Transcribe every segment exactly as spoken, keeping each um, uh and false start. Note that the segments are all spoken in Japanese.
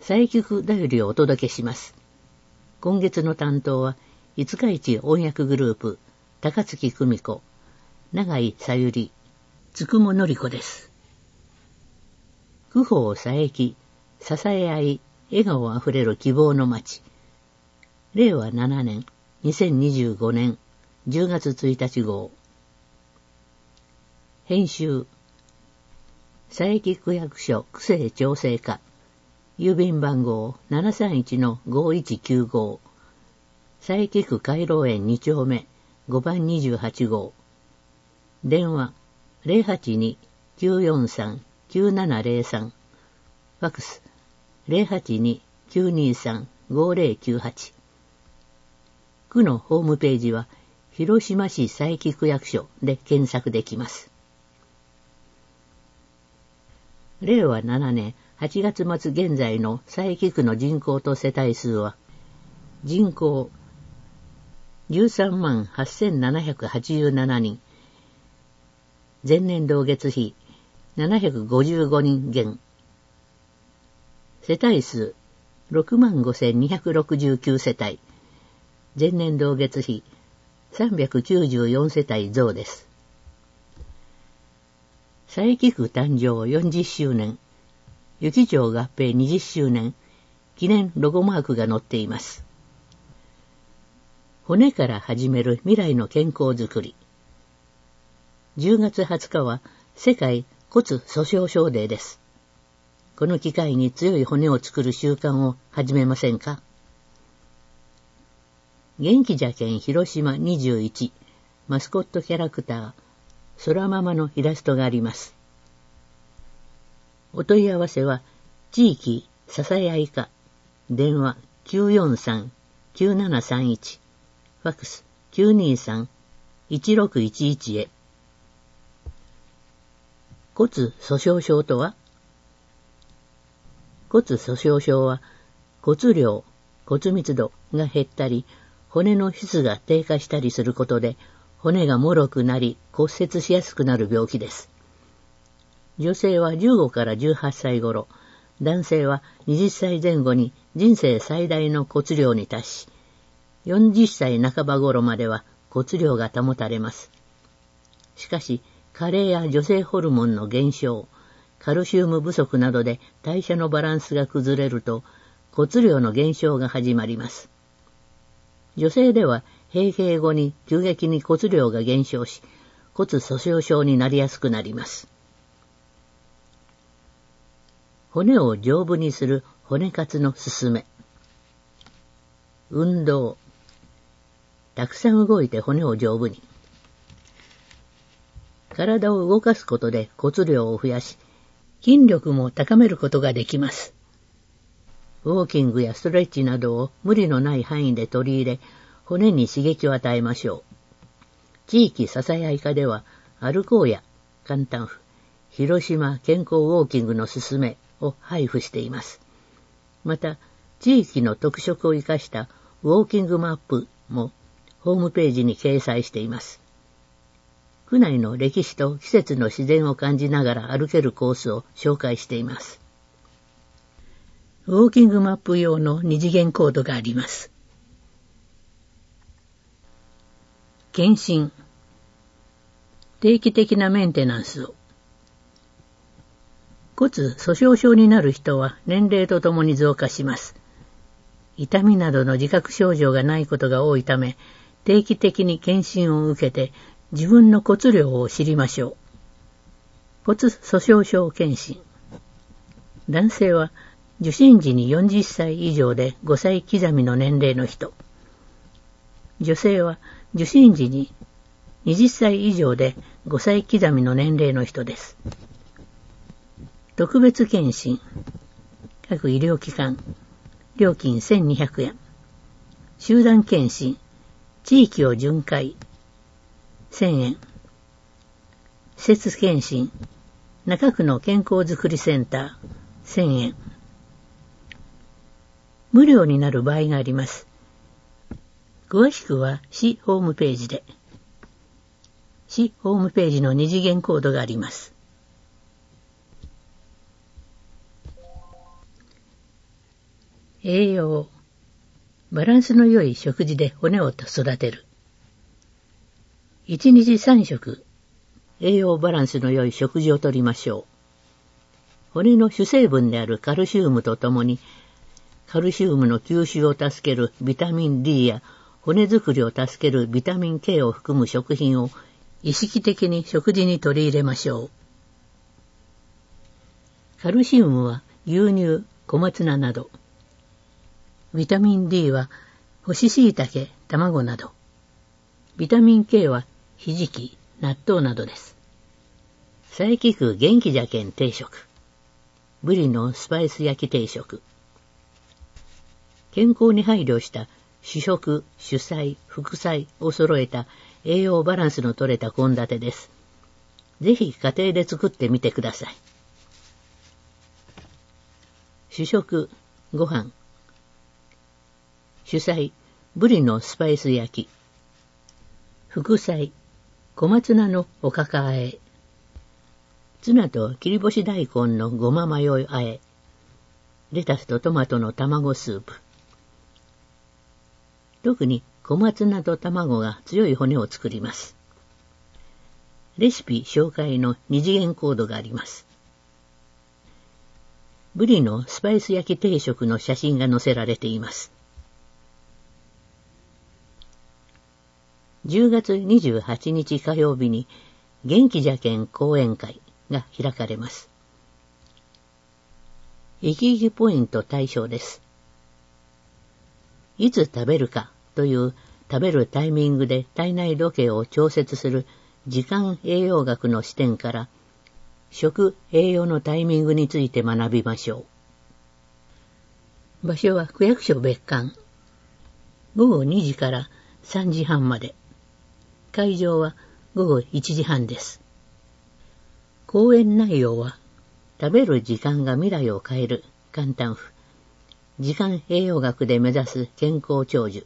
佐伯区だよりをお届けします。今月の担当は、五日市音訳グループ、高槻久美子、永井さゆり、つくものりこです。区宝佐伯、支え合い、笑顔あふれる希望の街。れいわななねん、にせんにじゅうごねん、じゅうがつついたち号。編集、佐伯区役所区政調整課、郵便番号 ななさんいちのごいちきゅうご、佐伯区回廊園に丁目ごばんにじゅうはち号。電話 ゼロはちに きゅうよんさん きゅうななゼロさん、ファクス ゼロはちに きゅうにさん ごゼロきゅうはち。区のホームページは広島市佐伯区役所で検索できます。れいわななねんはちがつまつ現在の佐伯区の人口と世帯数は、人口じゅうさんまんはっせんななひゃくはちじゅうななにん、前年同月比ななひゃくごじゅうごにん減、世帯数ろくまんごせんにひゃくろくじゅうきゅうせたい、前年同月比さんびゃくきゅうじゅうよんせたい増です。佐伯区誕生よんじゅっしゅうねん、湯木町合併にじゅっしゅうねん、記念ロゴマークが載っています。骨から始める未来の健康づくり。じゅうがつはつかは世界骨粗鬆症デーです。この機会に強い骨を作る習慣を始めませんか？元気じゃけん広島にじゅういち、マスコットキャラクター、空ママのイラストがあります。お問い合わせは、地域支え合い課、電話 きゅうよんさん きゅうななさんいち、ファクス きゅうにさん いちろくいちいち へ。骨粗鬆症とは？骨粗鬆症は、骨量、骨密度が減ったり、骨の質が低下したりすることで、骨が脆くなり骨折しやすくなる病気です。女性はじゅうごからじゅうはっさい頃、男性ははたちぜん後に人生最大の骨量に達し、よんじゅっさいなかば頃までは骨量が保たれます。しかし、加齢や女性ホルモンの減少、カルシウム不足などで代謝のバランスが崩れると骨量の減少が始まります。女性では閉経後に急激に骨量が減少し、骨粗鬆症になりやすくなります。骨を丈夫にする骨活のすすめ。運動。たくさん動いて骨を丈夫に。体を動かすことで骨量を増やし、筋力も高めることができます。ウォーキングやストレッチなどを無理のない範囲で取り入れ、骨に刺激を与えましょう。地域支え合い課では、歩こうや簡単譜、広島健康ウォーキングのすすめを配布しています。また、地域の特色を生かしたウォーキングマップもホームページに掲載しています。区内の歴史と季節の自然を感じながら歩けるコースを紹介しています。ウォーキングマップ用の二次元コードがあります。検診。定期的なメンテナンスを。骨粗鬆症になる人は年齢とともに増加します。痛みなどの自覚症状がないことが多いため、定期的に検診を受けて自分の骨量を知りましょう。骨粗鬆症検診。男性は受診時によんじゅっさい以上でごさい刻みの年齢の人。女性は受診時にはたち以上でごさい刻みの年齢の人です。特別検診。各医療機関。料金せんにひゃくえん。集団検診。地域を巡回。せんえん。施設検診。中区の健康づくりセンター。せんえん。無料になる場合があります。詳しくは市ホームページで。市ホームページの二次元コードがあります。 栄養。バランスの良い食事で骨を育てる。いちにちさん食、栄養バランスの良い食事をとりましょう。骨の主成分であるカルシウムとともに、カルシウムの吸収を助けるビタミン ディー や骨作りを助けるビタミン ケー を含む食品を意識的に食事に取り入れましょう。カルシウムは牛乳、小松菜など。ビタミン ディー は干し椎茸、卵など。ビタミン ケー はひじき、納豆などです。佐伯区元気じゃけん定食。ブリのスパイス焼き定食。健康に配慮した主食、主菜、副菜を揃えた栄養バランスの取れた献立です。ぜひ家庭で作ってみてください。主食、ご飯。主菜、ブリのスパイス焼き。副菜、小松菜のおかかあえ。ツナと切り干し大根のごまマヨあえ。レタスとトマトの卵スープ。特に小松菜と卵が強い骨を作ります。レシピ紹介の二次元コードがあります。ブリのスパイス焼き定食の写真が載せられています。じゅうがつにじゅうはちにち火曜日に元気じゃけん講演会が開かれます。生き生きポイント対象です。いつ食べるかという食べるタイミングで体内時計を調節する時間栄養学の視点から食栄養のタイミングについて学びましょう。場所は区役所別館。ごごにじからさんじはんまで。会場はごごいちじはんです。講演内容は、食べる時間が未来を変える簡単譜、時間栄養学で目指す健康長寿。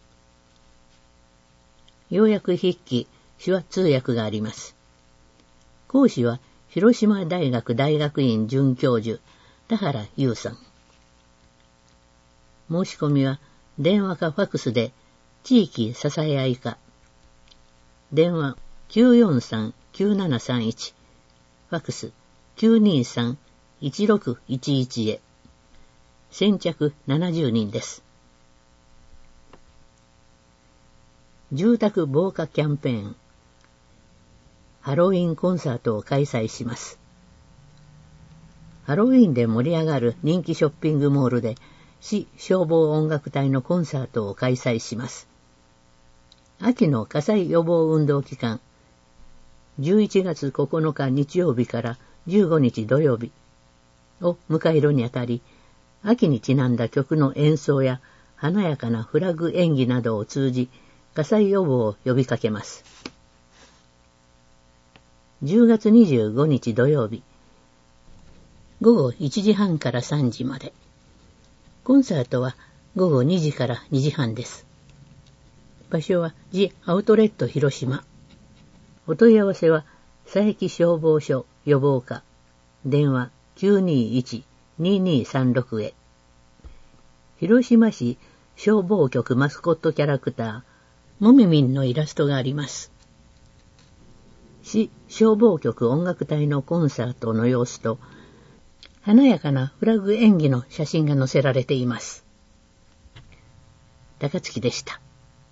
要約筆記、手話通訳があります。講師は、広島大学大学院准教授、田原優さん。申し込みは、電話かファクスで、地域支え合い課。電話 きゅうよんさんきゅうななさんいち、ファクス きゅうにさんいちろくいちいち へ。先着ななじゅうにんです。住宅防火キャンペーン。ハロウィンコンサートを開催します。ハロウィンで盛り上がる人気ショッピングモールで市消防音楽隊のコンサートを開催します。秋の火災予防運動期間、じゅういちがつここのか日曜日からじゅうごにち土曜日を迎えるにあたり、秋にちなんだ曲の演奏や華やかなフラグ演技などを通じ、火災予防を呼びかけます。じゅうがつにじゅうごにち土曜日、ごごいちじはんからさんじまで。コンサートはごごにじからにじはんです。場所はジ・アウトレット広島。お問い合わせは佐伯消防署予防課。電話 きゅうにいちににさんろく へ。広島市消防局マスコットキャラクター、もみみんのイラストがあります。市消防局音楽隊のコンサートの様子と、華やかなフラグ演技の写真が載せられています。高槻でした。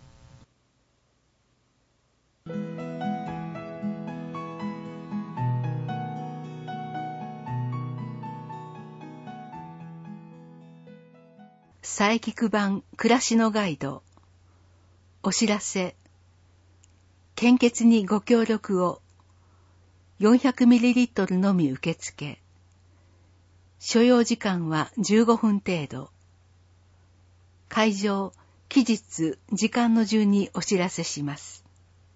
佐伯区版暮らしのガイド。お知らせ。献血にご協力を。よんひゃくミリリットル のみ受付。所要時間はじゅうごふん程度。会場、期日、時間の順にお知らせします。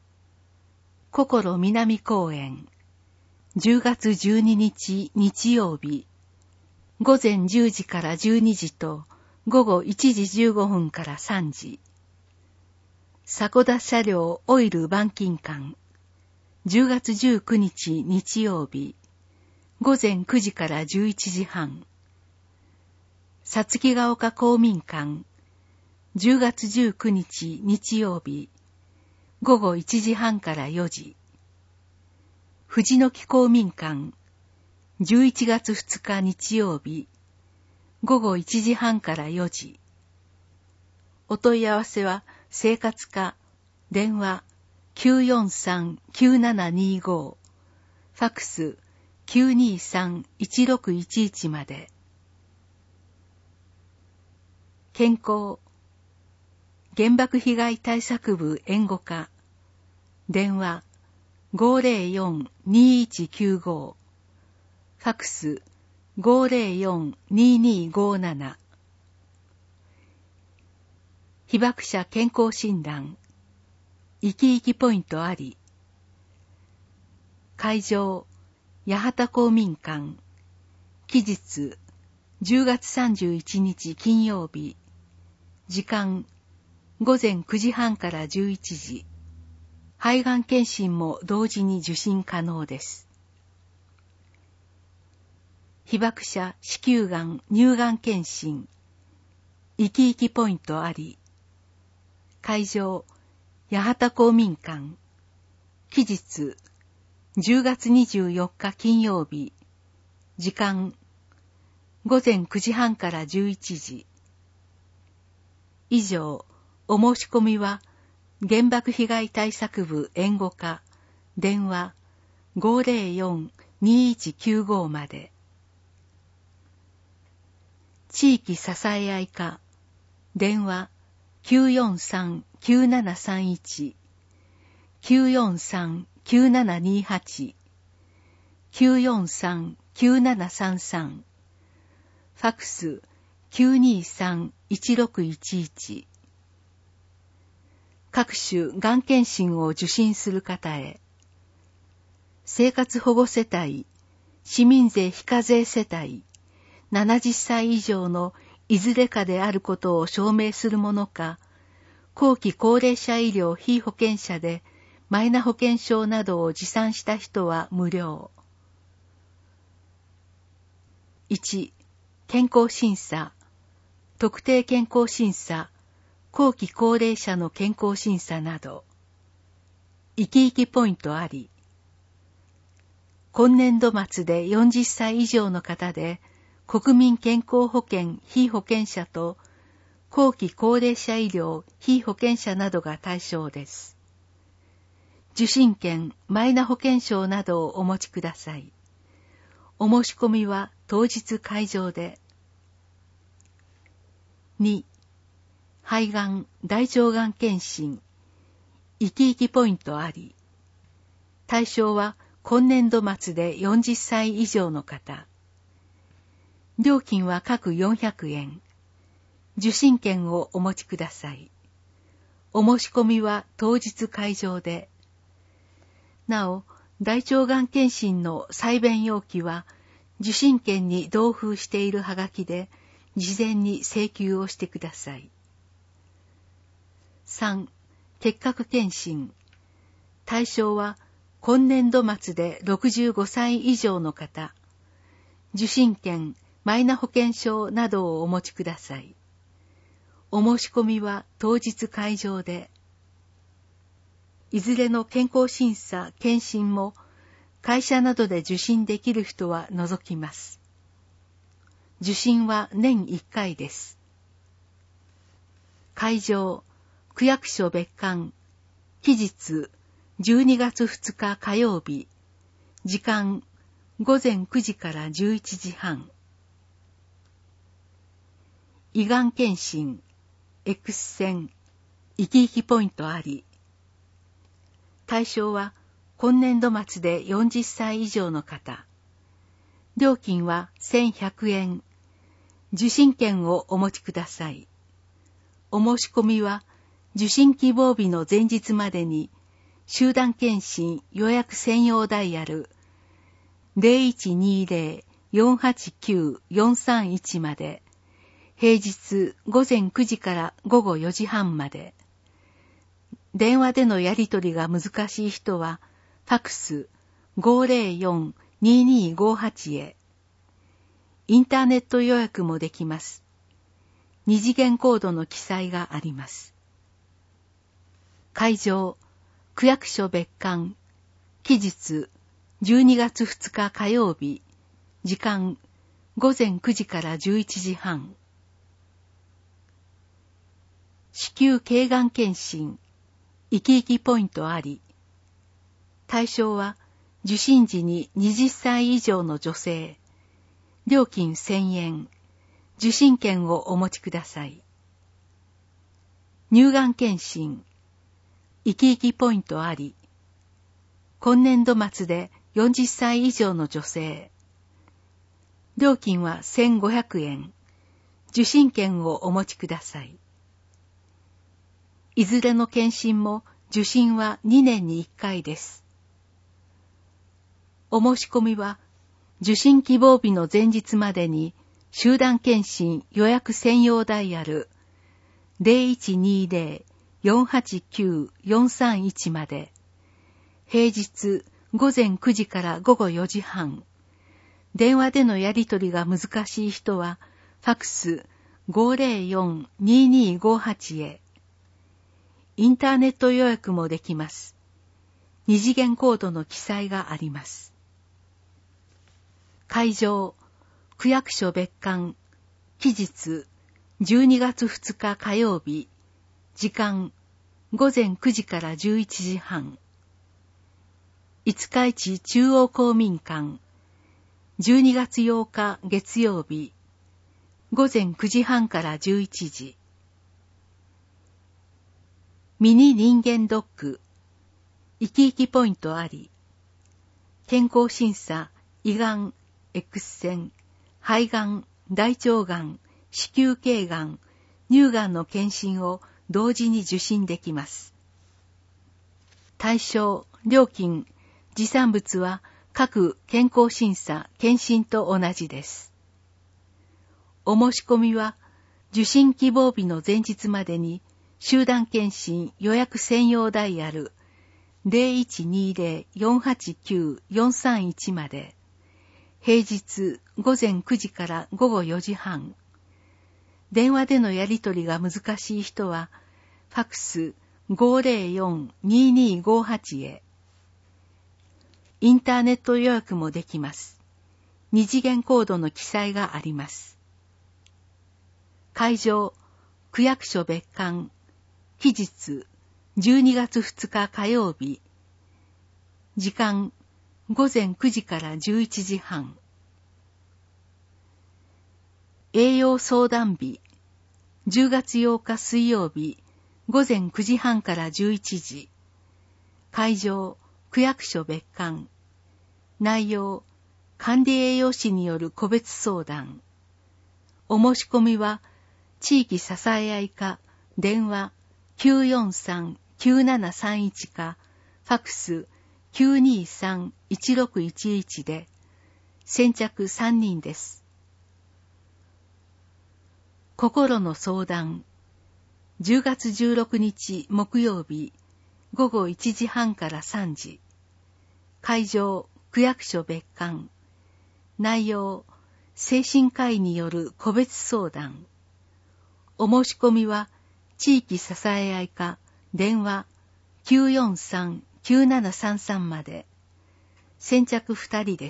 心南公園、じゅうがつじゅうににち日曜日、ごぜんじゅうじからじゅうにじと、ごごいちじじゅうごふんからさんじ。迫田車両オイル板金館、じゅうがつじゅうくにち日曜日、ごぜんくじからじゅういちじはん。 さつきが丘公民館、じゅうがつじゅうくにち日曜日、ごごいちじはんからよじ。藤の木公民館、じゅういちがつふつか日曜日、ごごいちじはんからよじ。お問い合わせは生活課、電話 きゅうよんさんきゅうななにご、ファクス きゅうにさんいちろくいちいち まで。健康、原爆被害対策部援護課、電話 ごーぜろよんにいちきゅうご、ファクス ごーぜろよんににごなな。被爆者健康診断、生き生きポイントあり。会場、八幡公民館。期日、じゅうがつさんじゅういちにち金曜日。時間、ごぜんくじはんからじゅういちじ。肺がん検診も同時に受診可能です。被爆者子宮がん乳がん検診、生き生きポイントあり。会場、八幡公民館。期日、じゅうがつにじゅうよっか金曜日。時間、ごぜんくじはんからじゅういちじ。以上、お申し込みは、原爆被害対策部援護課、電話 ごーぜろよんにいちきゅうご まで。地域支え合い課、電話きゅうよんさんきゅうななさんいち、きゅうよんさんきゅうななにはち、きゅうよんさんきゅうななさんさん、ファクス きゅうにさんいちろくいちいち。各種がん検診を受診する方へ。生活保護世帯、市民税非課税世帯、ななじゅっさい以上のいずれかであることを証明するものか、後期高齢者医療非保険者でマイナ保険証などを持参した人は無料。いち. 健康審査、特定健康審査、後期高齢者の健康審査など。生き生きポイントあり。今年度末でよんじゅっさい以上の方で、国民健康保険非保険者と後期高齢者医療非保険者などが対象です。受診券、マイナ保険証などをお持ちください。お申し込みは当日会場で。に. 肺がん、大腸がん検診、生き生きポイントあり。対象は今年度末でよんじゅっさい以上の方。料金は各よんひゃくえん。受診券をお持ちください。お申し込みは当日会場で。なお、大腸がん検診の採便要記は、受診券に同封しているはがきで、事前に請求をしてください。さん. 結核検診。対象は、今年度末でろくじゅうごさい以上の方。受診券、マイナ保険証などをお持ちください。お申し込みは当日会場で。いずれの健康審査、検診も会社などで受診できる人は除きます。受診は年いっかいです。会場、区役所別館、期日じゅうにがつふつか火曜日、時間ごぜんくじからじゅういちじはん。胃がん検診、X 線、生き生きポイントあり。対象は今年度末でよんじゅっさい以上の方。料金はせんひゃくえん。受診券をお持ちください。お申し込みは受診希望日の前日までに集団検診予約専用ダイヤル ゼロいちにゼロ よんはちきゅう よんさんいち まで、平日ごぜんくじからごごよじはんまで。電話でのやり取りが難しい人は、ファクス ごーぜろよんにーにーごはち へ。インターネット予約もできます。 二次元コードの記載があります。会場、区役所別館、期日、じゅうにがつふつか火曜日、時間、ごぜんくじからじゅういちじはん。子宮頸がん検診、生き生きポイントあり。対象は、受診時にはたち以上の女性。料金せんえん。受診券をお持ちください。乳がん検診、生き生きポイントあり。今年度末でよんじゅっさい以上の女性。料金はせんごひゃくえん。受診券をお持ちください。いずれの検診も受診はにねんにいっかいです。お申し込みは、受診希望日の前日までに集団検診予約専用ダイヤル ゼロいちにゼロ よんはちきゅう よんさんいち まで、平日ごぜんくじからごごよじはん、電話でのやり取りが難しい人はファクス ごぜろよん ににごはち へ。インターネット予約もできます。二次元コードの記載があります。会場、区役所別館、期日、じゅうにがつふつか火曜日、時間、ごぜんくじからじゅういちじはん。五日市中央公民館、じゅうにがつようか月曜日、ごぜんくじはんからじゅういちじ。ミニ人間ドック、生き生きポイントあり。健康審査、胃がん、X 線、肺がん、大腸がん、子宮頸がん、乳がんの検診を同時に受診できます。対象、料金、持参物は各健康審査、検診と同じです。お申し込みは、受診希望日の前日までに集団検診予約専用ダイヤル ゼロいちにゼロ よんはちきゅう よんさんいち まで、平日ごぜんくじからごごよじはん。電話でのやり取りが難しい人は、ファクス ごぜろよん ににごはち へ。インターネット予約もできます。二次元コードの記載があります。会場、区役所別館、期日、じゅうにがつふつか火曜日、時間、ごぜんくじからじゅういちじはん。栄養相談日、じゅうがつようか水曜日、ごぜんくじはんからじゅういちじ。会場、区役所別館。内容、管理栄養士による個別相談。お申し込みは、地域支え合い課、電話 きゅうよんさん きゅうななさんいち か、ファクス きゅうにさん いちろくいちいち で、先着さんにんです。心の相談、じゅうがつじゅうろくにち木曜日、ごごいちじはんからさんじ。会場、区役所別館。内容、精神科医による個別相談。お申し込みは、地域支え合い課、電話 きゅうよんさん きゅうななさんさん まで。先着ふたりです。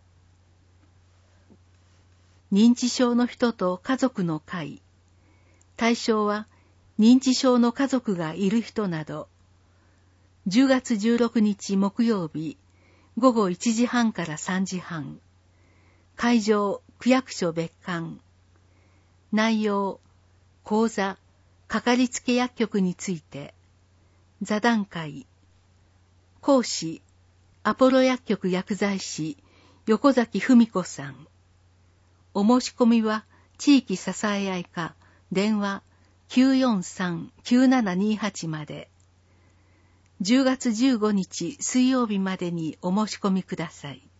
認知症の人と家族の会。対象は、認知症の家族がいる人など。じゅうがつじゅうろくにち木曜日、ごごいちじはんからさんじはん。会場、区役所別館。内容、講座、かかりつけ薬局について。座談会。講師、アポロ薬局薬剤師、横崎文子さん。お申し込みは、地域支え合い課、電話 きゅうよんさん きゅうななにはち まで。じゅうがつじゅうごにち水曜日までにお申し込みください。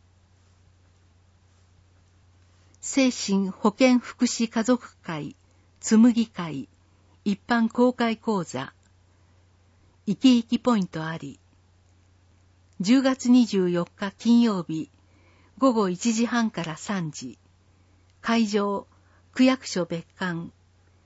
精神保健福祉家族会、つむぎ会、一般公開講座、生き生きポイントあり。じゅうがつにじゅうよっか金曜日、ごごいちじはんからさんじ。会場、区役所別館。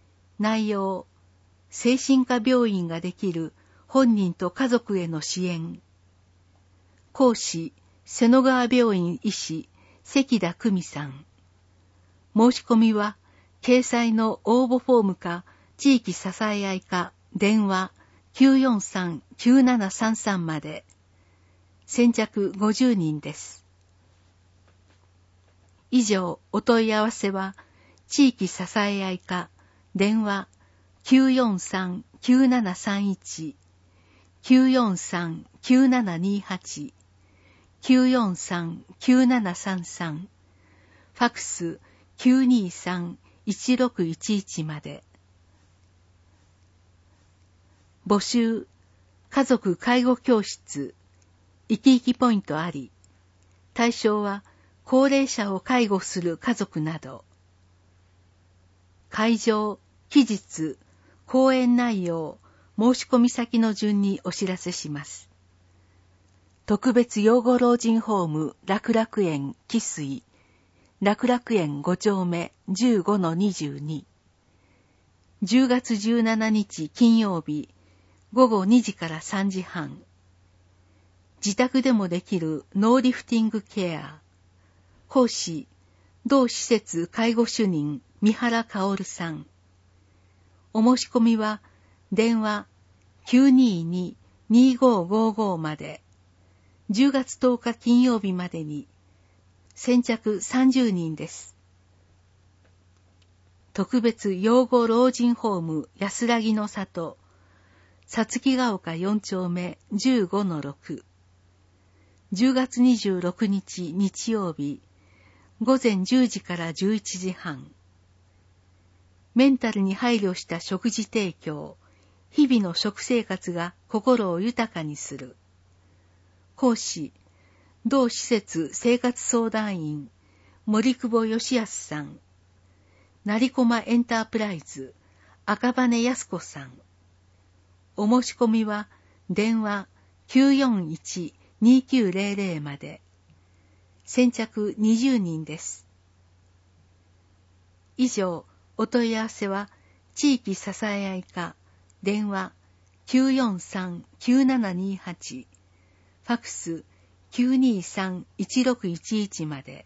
内容、精神科病院ができる本人と家族への支援。講師、瀬野川病院医師、関田久美さん。申し込みは、掲載の応募フォームか、地域支え合いか、電話 きゅうよんさん きゅうななさんさん まで。先着ごじゅうにんです。以上、お問い合わせは、地域支え合いか、電話 きゅうよんさん きゅうななさんいち、きゅうよんさん きゅうななにはち、きゅうよんさん きゅうななさんさん、ファクス きゅうにさん いちろくいちいち まで。募集、家族介護教室、生き生きポイントあり、対象は高齢者を介護する家族など。会場、期日、講演内容、申し込み先の順にお知らせします。特別養護老人ホーム楽楽園汽水、楽楽園ご丁目 じゅうごのにじゅうに。じゅうがつじゅうしちにち金曜日、ごごにじからさんじはん。自宅でもできるノーリフティングケア。講師、同施設介護主任三原薫さん。お申し込みは電話 きゅうにーに にーごーごーごー まで。じゅうがつとおか金曜日までに。先着さんじゅうにんです。特別養護老人ホーム安らぎの里、さつきが丘よん丁目 じゅうごのろく。じゅうがつにじゅうろくにち日曜日、ごぜんじゅうじからじゅういちじはん。メンタルに配慮した食事提供、日々の食生活が心を豊かにする。講師、同施設生活相談員、森久保義康さん。成駒エンタープライズ、赤羽康子さん。お申し込みは電話 きゅうよんいち にきゅうぜろぜろ まで。先着にじゅうにんです。以上、お問い合わせは地域支え合いか、電話 きゅうよんさん きゅうななにはち、ファクス きゅうにさん いちろくいちいち まで。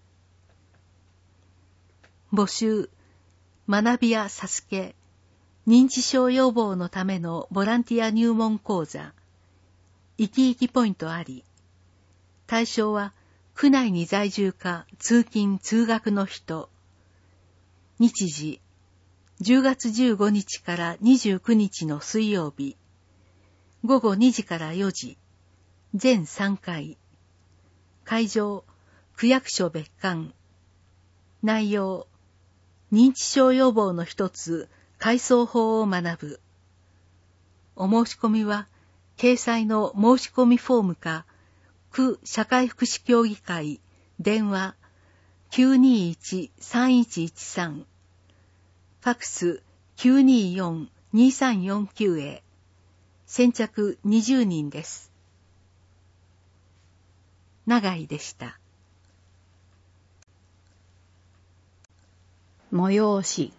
募集、学びやサスケ、認知症予防のためのボランティア入門講座、生き生きポイントあり。対象は区内に在住か通勤通学の人。日時、じゅうがつじゅうごにちからにじゅうくにちの水曜日、ごごにじからよじ、全さんかい。会場、区役所別館。内容、認知症予防の一つ、改装法を学ぶ。お申し込みは、掲載の申し込みフォームか、区社会福祉協議会、電話 きゅうにいち さんいちいちさん、ファクス きゅうによん にさんよんきゅう へ。先着にじゅうにんです。長井でした。 催し、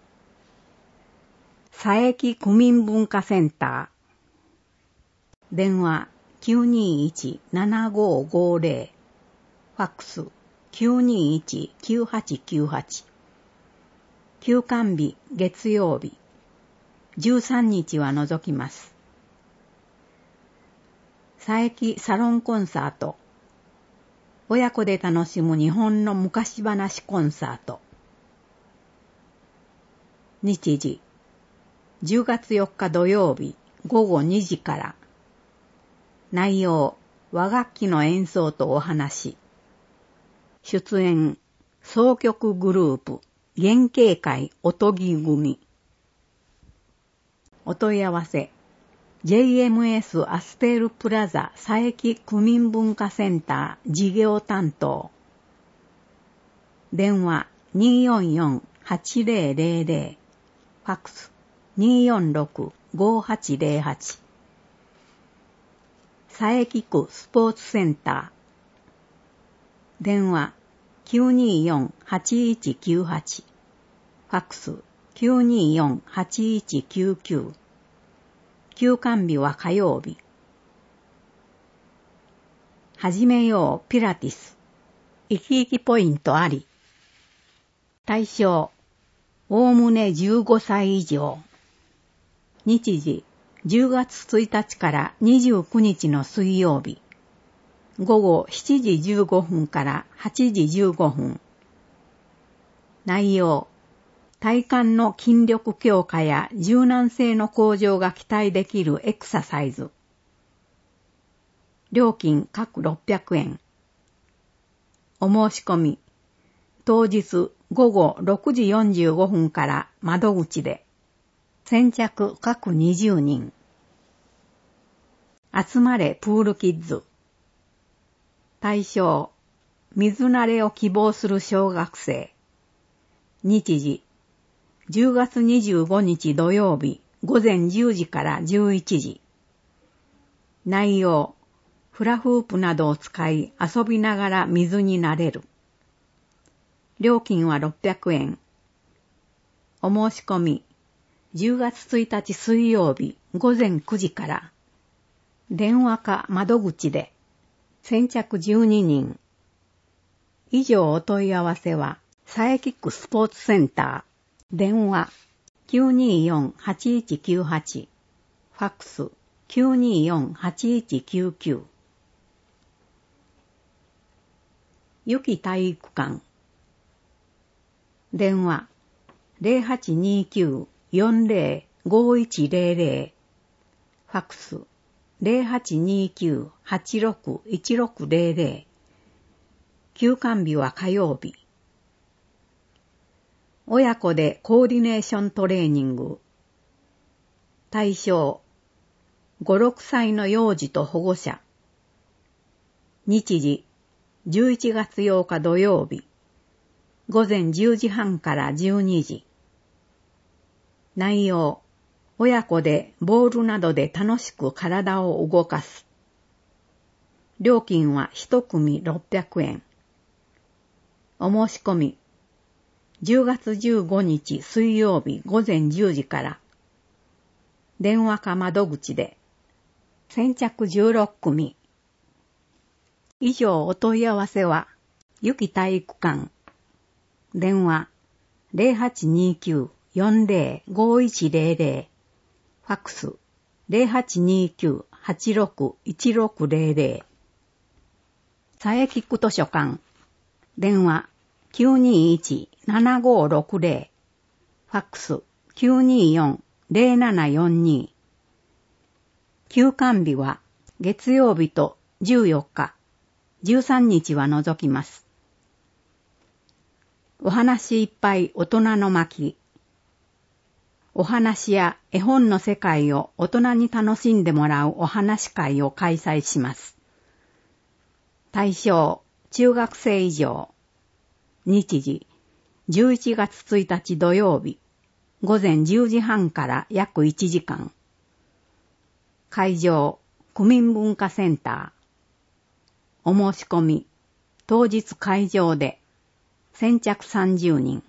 佐伯区民文化センター、電話 きゅうにいち ななごーごーぜろ、ファックス きゅうにいち きゅうはちきゅうはち。休館日月曜日、じゅうさんにちは除きます。佐伯サロンコンサート、親子で楽しむ日本の昔話コンサート。日時、じゅうがつよっか土曜日ごごにじから。内容、和楽器の演奏とお話。出演、箏曲グループ、原型会おとぎ組。お問い合わせ、ジェイエムエス アスペルプラザ佐伯区民文化センター事業担当。電話 にーよんよん はちぜろぜろぜろ、ファックス にーよんろく ごーはちぜろはち。佐伯区スポーツセンター。電話 きゅうにーよん はちいちきゅうはち、ファックスきゅうによん はちいちきゅうきゅう。休館日は火曜日。始めようピラティス。生き生きポイントあり。対象、おおむねじゅうごさい以上。日時、じゅうがつついたちからにじゅうくにちの水曜日。午後しちじじゅうごふんからはちじじゅうごふん。内容、体幹の筋力強化や柔軟性の向上が期待できるエクササイズ。料金各ろっぴゃくえん。お申し込み、当日午後ろくじよんじゅうごふんから窓口で、先着各にじゅうにん。集まれプールキッズ。対象、水慣れを希望する小学生。日時、じゅうがつにじゅうごにち土曜日午前じゅうじからじゅういちじ。内容、フラフープなどを使い遊びながら水に慣れる。料金はろっぴゃくえん。お申し込み、じゅうがつついたち水曜日午前くじから、電話か窓口で、先着じゅうににん。以上お問い合わせは、サエキックスポーツセンター。電話 きゅうによん はちいちきゅうはち、ファックス きゅうによん はちいちきゅうきゅう。ゆき体育館。電話 ゼロはちにきゅう よんゼロ ごいちゼロゼロ、ファックス ゼロはちにきゅう はちろく いちろくゼロゼロ。休館日は火曜日。親子でコーディネーショントレーニング。対象、ご、ろくさいの幼児と保護者。日時、じゅういちがつようか土曜日。午前じゅうじはんからじゅうにじ。内容、親子でボールなどで楽しく体を動かす。料金は一組ろっぴゃくえん。お申し込み、じゅうがつじゅうごにち水曜日午前じゅうじから、電話か窓口で、先着じゅうろっくみ。以上お問い合わせは、ゆき体育館。電話ゼロはちにきゅう よんゼロ ごいちゼロゼロ、ファックスゼロはちにきゅう はちろく いちろくゼロゼロ。佐伯区図書館。電話きゅうにいち ななごろくゼロ、ファックスきゅうによん ゼロななよんに。休館日は月曜日とじゅうよっか、じゅうさんにちは除きます。お話いっぱい大人の巻。お話や絵本の世界を大人に楽しんでもらうお話会を開催します。対象、中学生以上。日時、じゅういちがつついたち土曜日、午前じゅうじはんから約いちじかん。会場、区民文化センター。お申し込み、当日会場で、先着さんじゅうにん。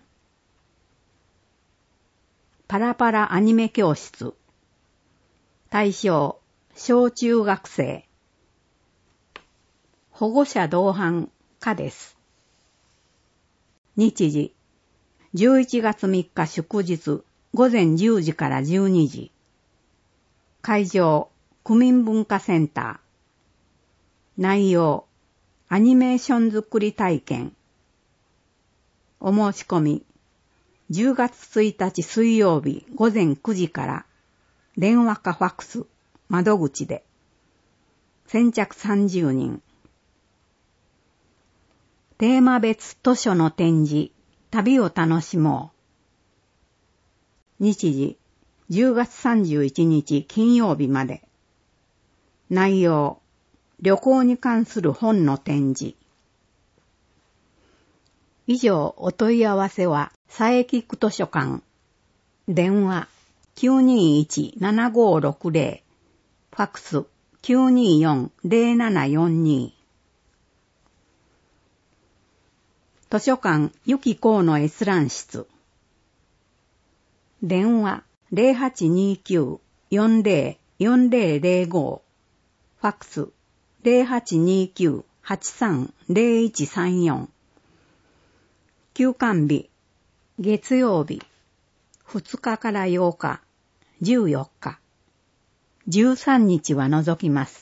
パラパラアニメ教室。対象、小中学生。保護者同伴可です。日時、じゅういちがつみっか祝日、午前じゅうじからじゅうにじ。会場、区民文化センター。内容、アニメーション作り体験。お申し込み、じゅうがつついたち水曜日午前くじから、電話かファックス、窓口で、先着さんじゅうにん。テーマ別図書の展示、旅を楽しもう。日時、じゅうがつさんじゅういちにち金曜日まで。内容、旅行に関する本の展示。以上お問い合わせは佐伯区図書館。電話きゅうにいち ななごろくゼロ、ファックスきゅうによん ゼロななよんに。図書館ゆきこうの閲覧室。 電話 ゼロはちにきゅう よんゼロ よんゼロゼロご、ファックス ゼロはちにきゅう はちさんゼロいちさんよん。休館日、月曜日、ふつかからようか、じゅうよっか、じゅうさんにちは除きます。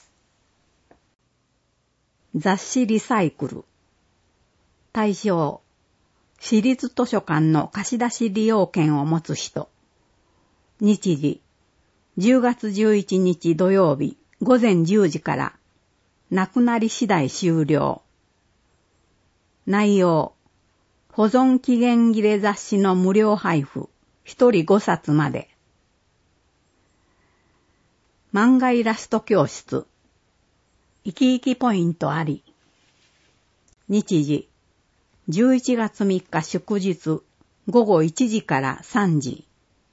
雑誌リサイクル。対象、私立図書館の貸し出し利用券を持つ人。日時、じゅうがつじゅういちにち土曜日ごぜんじゅうじから、なくなり次第終了。内容、保存期限切れ雑誌の無料配布、一人ごさつまで。漫画イラスト教室。生き生きポイントあり。日時、じゅういちがつみっか祝日、ごごいちじからさんじ。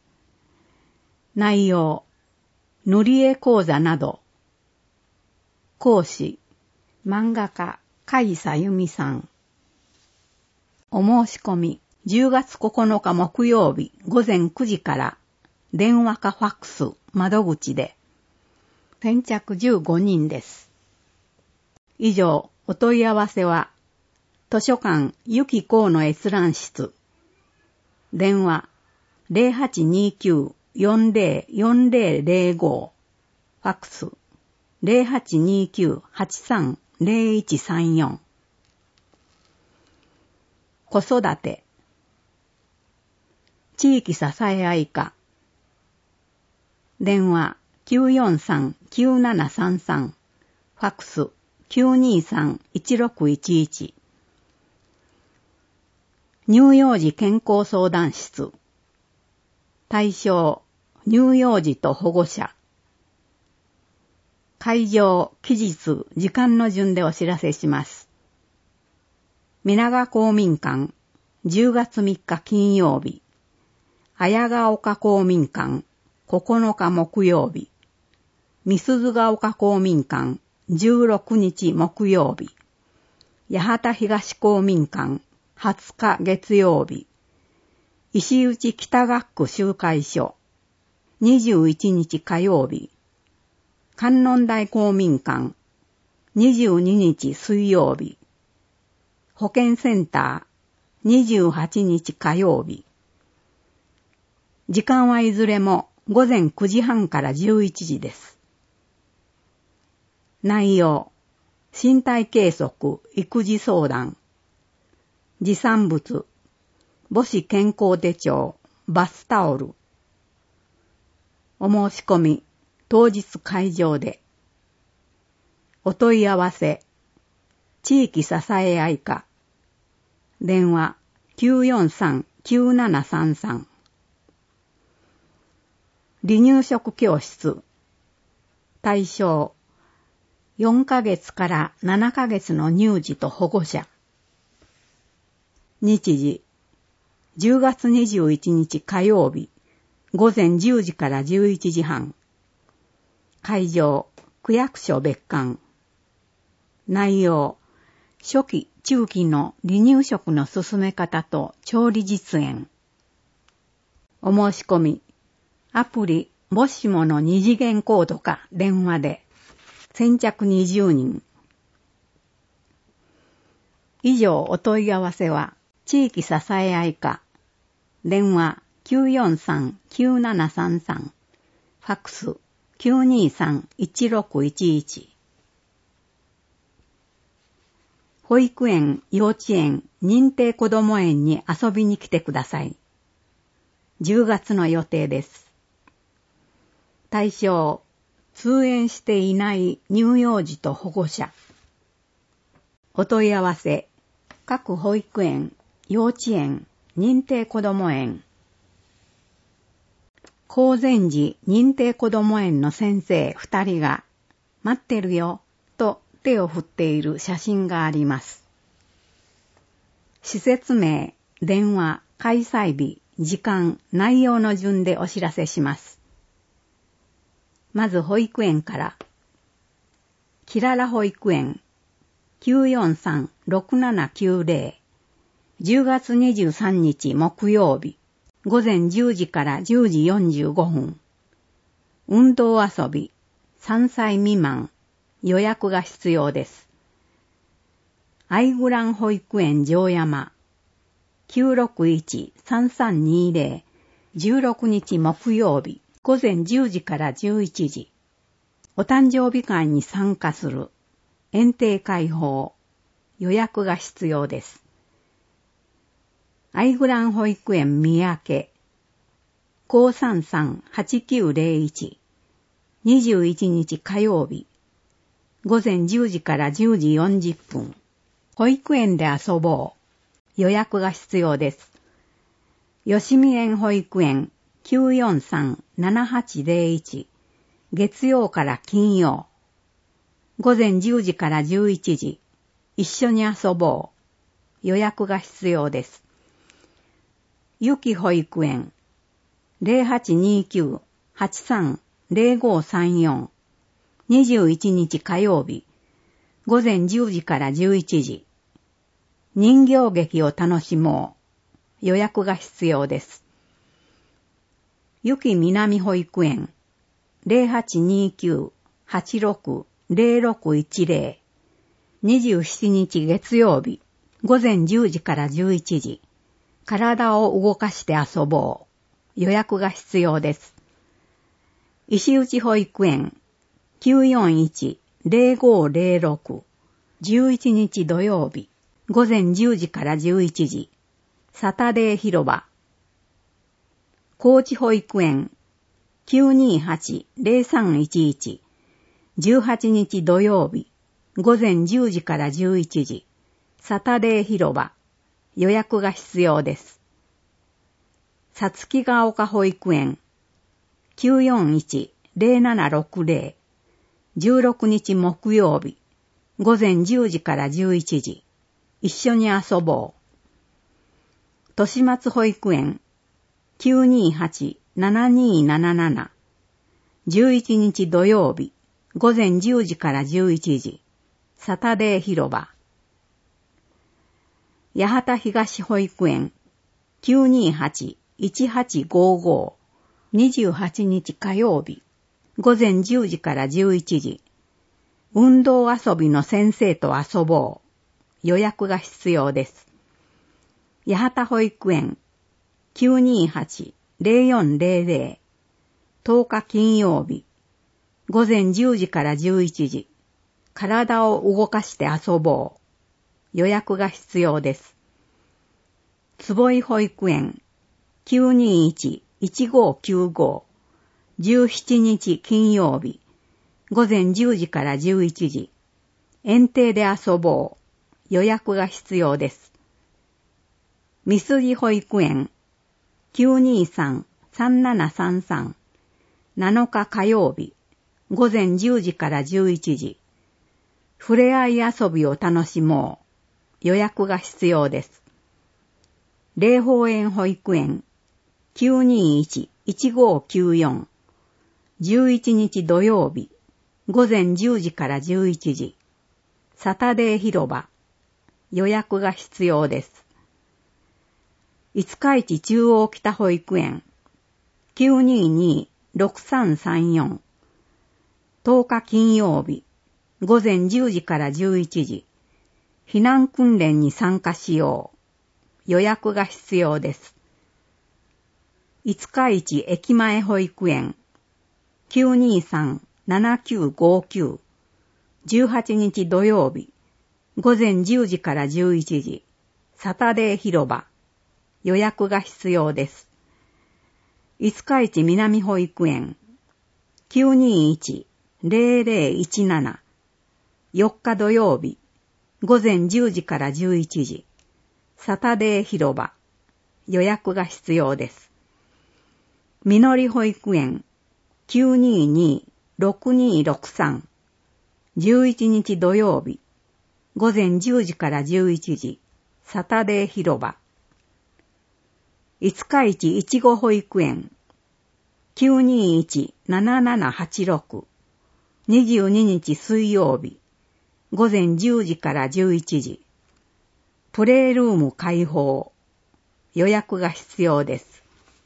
内容、塗り絵講座など。講師、漫画家、甲斐さゆみさん。お申し込み、じゅうがつここのか木曜日ごぜんくじから、電話かファックス、窓口で。先着じゅうごにんです。以上、お問い合わせは、図書館ゆきこうの閲覧室。電話、ゼロはちにきゅう よんゼロ よんゼロゼロご、ファックス、ゼロはちにきゅう はちさんゼロいちさんよん。子育て、地域支え合い課。電話 きゅうよんさん きゅうななさんさん、ファックス きゅうにさん いちろくいちいち。乳幼児健康相談室。対象、乳幼児と保護者。会場、期日、時間の順でお知らせします。皆川公民館、じゅうがつみっか金曜日。綾ヶ丘公民館、ここのか木曜日。美鈴ヶ丘公民館、じゅうろくにち木曜日。八幡東公民館、はつか月曜日。石内北学区集会所、にじゅういちにち火曜日。観音台公民館、にじゅうににち水曜日。保健センター、にじゅうはちにち火曜日。時間はいずれもごぜんくじはんからじゅういちじです。内容、身体計測、育児相談。持参物、母子健康手帳、バスタオル。お申し込み、当日会場で。お問い合わせ、地域支え合い課。電話 きゅうよんさん きゅうななさんさん。離乳食教室。対象、よんかげつからななかげつの乳児と保護者。日時、じゅうがつにじゅういちにち火曜日、ごぜんじゅうじからじゅういちじはん。会場、区役所別館。内容、初期、中期の離乳食の進め方と調理実演。お申し込み、アプリ、もしもの二次元コードか電話で、先着にじゅうにん。以上お問い合わせは、地域支え合い課。電話 きゅうよんさん きゅうななさんさん。ファックス きゅうにさん いちろくいちいち。保育園、幼稚園、認定こども園に遊びに来てください。じゅうがつの予定です。対象、通園していない乳幼児と保護者。お問い合わせ、各保育園、幼稚園、認定こども園。高善寺認定こども園の先生二人が、待ってるよ、と手を振っている写真があります。施設名、電話、開催日、時間、内容の順でお知らせします。まず保育園から。きらら保育園 きゅうよんさん ろくななきゅうゼロ じゅうがつにじゅうさんにち木曜日午前じゅうじからじゅうじよんじゅうごふん。運動遊び、さんさい未満、予約が必要です。アイグラン保育園城山、きゅうろくいち さんさんにゼロ、じゅうろくにち木曜日、午前じゅうじからじゅういちじ。お誕生日会に参加する、園庭開放、予約が必要です。アイグラン保育園三宅、ゼロさんさん はちきゅうゼロいち、にじゅういちにち火曜日、午前じゅうじからじゅうじよんじゅっぷん、保育園で遊ぼう、予約が必要です。吉見園保育園きゅうよんさん ななはちゼロいち、月曜から金曜、午前じゅうじからじゅういちじ、一緒に遊ぼう、予約が必要です。ゆき保育園ゼロはちにきゅう はちさん ゼロごさんよん、にじゅういちにち火曜日、午前じゅうじからじゅういちじ、人形劇を楽しもう、予約が必要です。ゆき南保育園ゼロはちにきゅう はちろく ゼロろくいちゼロ、にじゅうしちにち月曜日、午前じゅうじからじゅういちじ、体を動かして遊ぼう、予約が必要です。石内保育園きゅうよんいち ゼロごゼロろく、じゅういちにち土曜日、午前じゅうじからじゅういちじ、サタデー広場。高知保育園きゅうにはち ゼロさんいちいち、じゅうはちにち土曜日、午前じゅうじからじゅういちじ、サタデー広場。予約が必要です。さつきが丘保育園きゅうよんいち ゼロななろくゼロ、じゅうろくにち木曜日、午前じゅうじからじゅういちじ、一緒に遊ぼう。としまつ保育園きゅうにはち ななになななな、じゅういちにち土曜日、午前じゅうじからじゅういちじ、サタデー広場。八幡東保育園きゅうにはち いちはちごご、にじゅうはちにち火曜日、午前じゅうじからじゅういちじ、運動遊びの先生と遊ぼう、予約が必要です。八幡保育園きゅうにはち ゼロよんゼロゼロ、とおか金曜日、午前じゅうじからじゅういちじ、体を動かして遊ぼう、予約が必要です。坪井保育園きゅうにいち いちごきゅうご、じゅうしちにち金曜日、午前じゅうじからじゅういちじ、園庭で遊ぼう、予約が必要です。みすぎ保育園きゅうにさん さんななさんさん、なのか火曜日、午前じゅうじからじゅういちじ、ふれあい遊びを楽しもう、予約が必要です。霊宝園保育園きゅうにいち いちごきゅうよん、じゅういちにち土曜日、午前じゅうじからじゅういちじ、サタデー広場。予約が必要です。五日市中央北保育園きゅうにに ろくさんさんよん、とおか金曜日、午前じゅうじからじゅういちじ、避難訓練に参加しよう。予約が必要です。五日市駅前保育園きゅうにさん ななきゅうごきゅう、じゅうはちにち土曜日、午前じゅうじからじゅういちじ、サタデー広場。予約が必要です。五日市南保育園きゅうにいち ゼロゼロいちなな、よっか土曜日、午前じゅうじからじゅういちじ、サタデー広場。予約が必要です。みのり保育園きゅうにに ろくにろくさん、じゅういちにち土曜日、午前じゅうじからじゅういちじ、サタデー広場。五日市いちご保育園きゅうにいち ななななはちろく、にじゅうににち水曜日、午前じゅうじからじゅういちじ、プレイルーム開放。予約が必要です。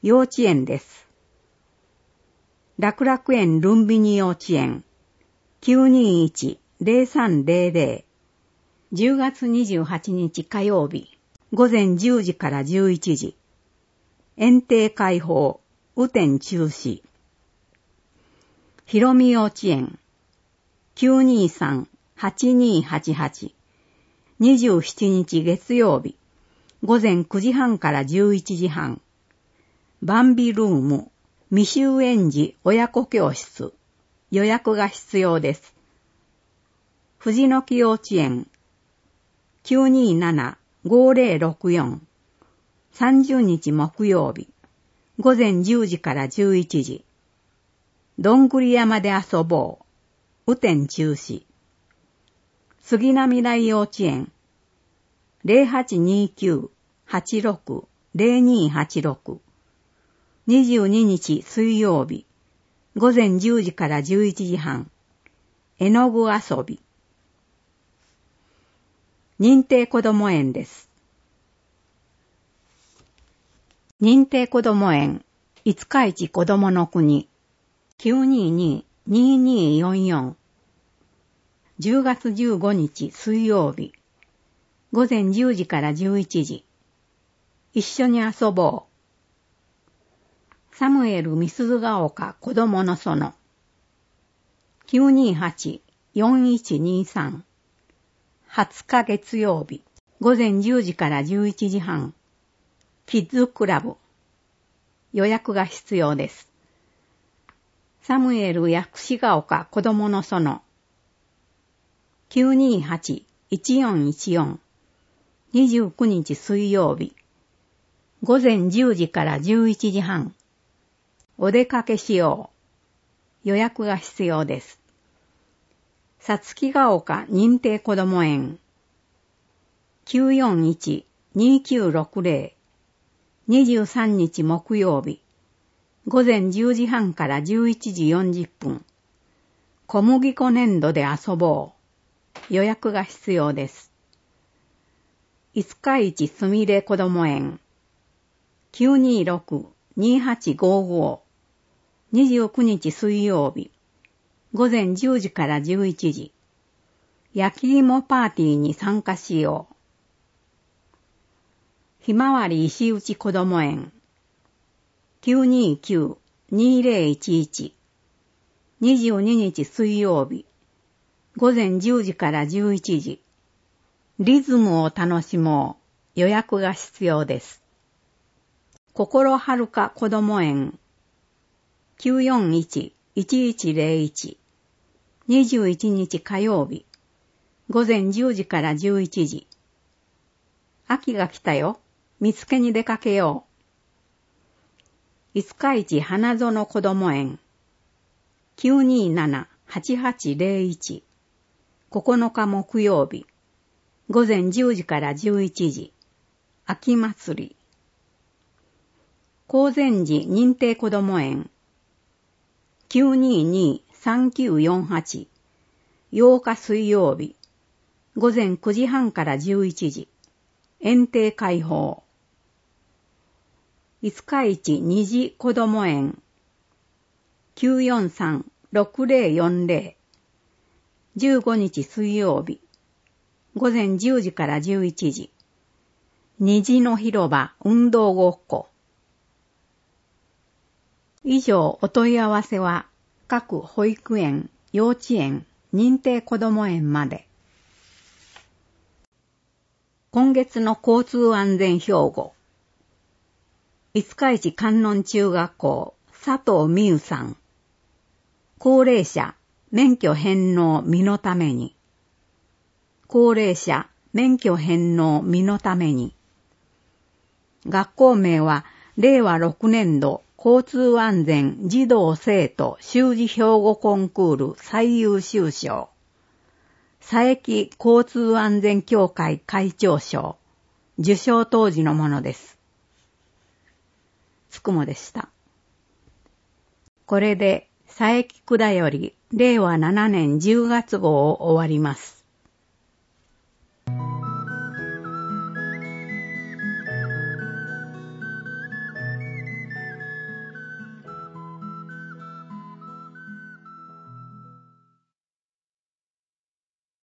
幼稚園です。楽楽園ルンビニ幼稚園 きゅうにいち ゼロさんゼロゼロ じゅうがつにじゅうはちにち火曜日午前じゅうじからじゅういちじ園庭開放雨天中止。ひろみ幼稚園 きゅうにさん はちにはちはち にじゅうしちにち月曜日午前くじはんからじゅういちじはんバンビルーム未就園児親子教室予約が必要です。藤の木幼稚園 きゅうになな ごゼロろくよん さんじゅうにち木曜日午前じゅうじからじゅういちじどんぐり山で遊ぼう雨天中止。杉並台幼稚園 ゼロはちにきゅう はちろく ゼロにはちろく にじゅうににち水曜日午前じゅうじからじゅういちじはん絵の具遊び。認定こども園です。認定こども園五日市子どもの国 きゅうにに にによんよん じゅうがつじゅうごにち水曜日午前じゅうじからじゅういちじ一緒に遊ぼうサムエル美鈴ヶ丘子どもの園 きゅうにはち よんいちにさん はつか月曜日午前じゅうじからじゅういちじはんキッズクラブ予約が必要です。サムエル薬師ヶ丘子どもの園 きゅうにはち いちよんいちよん にじゅうくにち水曜日午前じゅうじからじゅういちじはんお出かけしよう予約が必要です。さつきヶ丘認定こども園 きゅうよんいち にきゅうろくゼロ にじゅうさんにち木曜日午前じゅうじはんからじゅういちじよんじゅっぷん小麦粉粘土で遊ぼう予約が必要です。五日市すみれこども園 きゅうにろく にはちごご にじゅうくにち水曜日午前じゅうじからじゅういちじ焼き芋パーティーに参加しよう。ひまわり石打こども園 きゅうにきゅう にゼロいちいち にじゅうににち水曜日午前じゅうじからじゅういちじリズムを楽しもう予約が必要です。心はるかこども園 きゅうよんいち いちいちゼロいち にじゅういちにち火曜日午前じゅうじからじゅういちじ秋が来たよ見つけに出かけよう。五日市花園こども園 きゅうになな はちはちゼロいち ここのか木曜日午前じゅうじからじゅういちじ秋祭り。高善寺認定こども園 きゅうにに さんきゅうよんはち ようか水曜日午前くじはんからじゅういちじ園庭開放。五日市虹こども園 きゅうよんさん ろくゼロよんゼロ じゅうごにち水曜日午前じゅうじからじゅういちじ虹の広場運動ごっこ。以上お問い合わせは各保育園、幼稚園、認定こども園まで。今月の交通安全標語。五日市観音中学校佐藤美優さん。高齢者免許返納身のために。高齢者免許返納身のために。学校名はれいわろくねんど交通安全児童生徒習字標語コンクール最優秀賞。佐伯交通安全協会会長賞。受賞当時のものです。つくもでした。これで佐伯くだよりれいわななねんじゅうがつごうを終わります。